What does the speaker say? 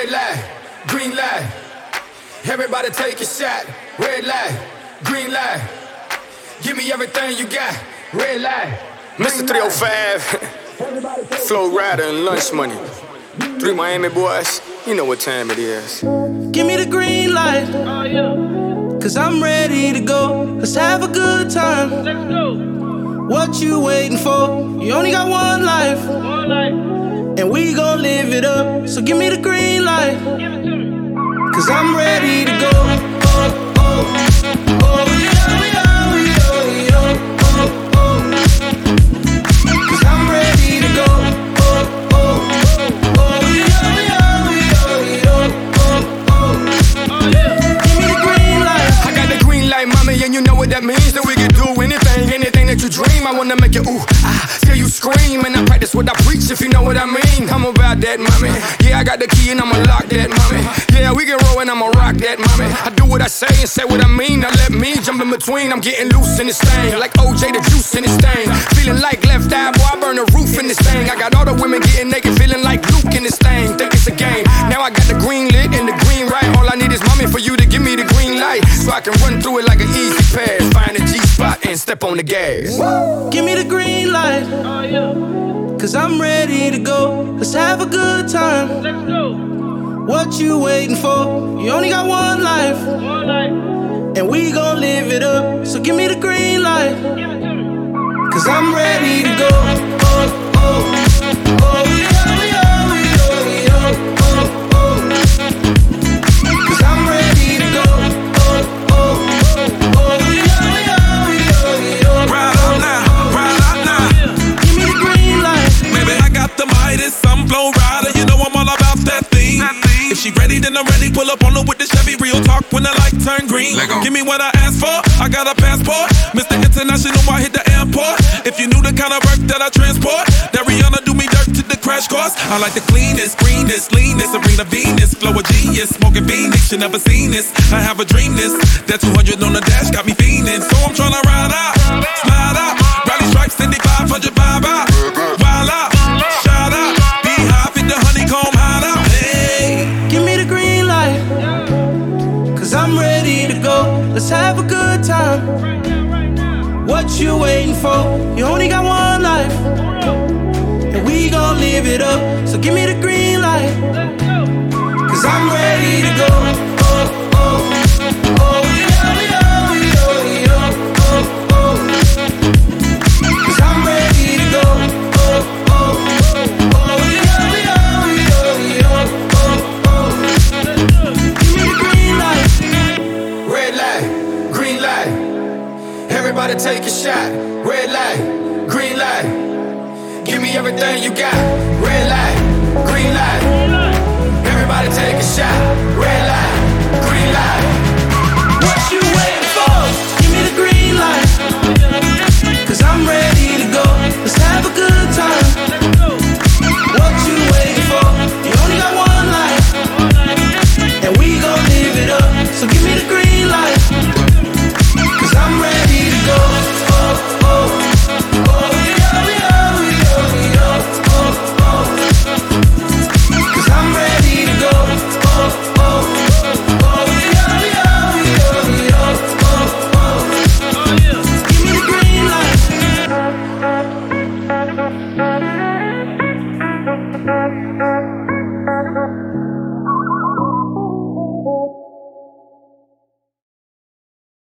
Red light, green light. Everybody take a shot. Red light, green light. Give me everything you got. Red light. Mr. 305, Flow Rider and Lunch Money. 3 Miami boys, you know what time it is. Give me the green light. Cause I'm ready to go. Let's have a good time. Let's go. What you waiting for? You only got one life. One life. And we gon' live it up. So give me the green light. Give it to me. Cause I'm ready to go. Oh, oh, oh, yeah, yeah, yeah, yeah. Oh, oh. Cause I'm ready to go. Oh, oh, oh, yeah, yeah, yeah, yeah. Oh, oh. Give me the green light. I got the green light, mommy, and you know what that means. That we can do anything that you dream. I wanna make you ooh, till you scream. And I practice what I preach, if you know what I mean. I'm about that, mommy. Yeah, I got the key and I'ma lock that, mommy. Yeah, we can roll and I'ma rock that, mommy. I do what I say and say what I mean. Now let me jump in between. I'm getting loose in this thing, like OJ the juice in this thing. Feeling like left eye, boy, I burn the roof in this thing. I got all the women getting naked, feeling like Luke in this thing. Think it's a game. Now I got the green lit and the green right. All I need is mommy for you to give me the green light, so I can run through it like an easy pass. Find a G-spot and step on the gas. Give me the green light. Oh yeah. Cause I'm ready to go. Let's have a good time. Let's go. What you waiting for? You only got one life. One life. And we gon' live it up. So give me the green light. Give it to me. Cause I'm ready to go. Oh, oh, oh, yeah, yeah, yeah, yeah. Oh, oh. Cause I'm ready to go. Oh, oh, oh, yeah, yeah, yeah, yeah. Ride out now. Give me the green light. Baby, I got the Midas, I'm Flow Rider. You know I'm all about that thing. If she ready, then I'm ready. Pull up on her with the Chevy. Real talk when the light turn green. Give me what I asked for. I got a passport. Mr. International, I hit the airport. If you knew the kind of work that I transport, that Rihanna do me dirt to the crash course. I like the cleanest, greenest, leanest, Serena Venus, flow a genius, smoking Phoenix. You never seen this. I have a dream this. That 200 on the dash got me fiending. So I'm tryna ride out, slide out, rally stripes, 500 vibe out, wild out, shout out, beehive in the honeycomb hideout. Hey, Give me the green light. Cause I'm ready to go. Let's have a good time. Right now, right now. What you waiting for? You only got one life. And we gon' live it up. So give me the green light. Let's go. Cause I'm ready to go. Oh, oh, oh, yeah, yeah, yeah, yeah. Oh, oh. Cause I'm ready to go. Oh, oh, oh, yeah, yeah, yeah, yeah. Oh, oh. Give me the green light. Red light, green light. Everybody take a shot. Red light, green light. Give me everything you got. Red light, green light.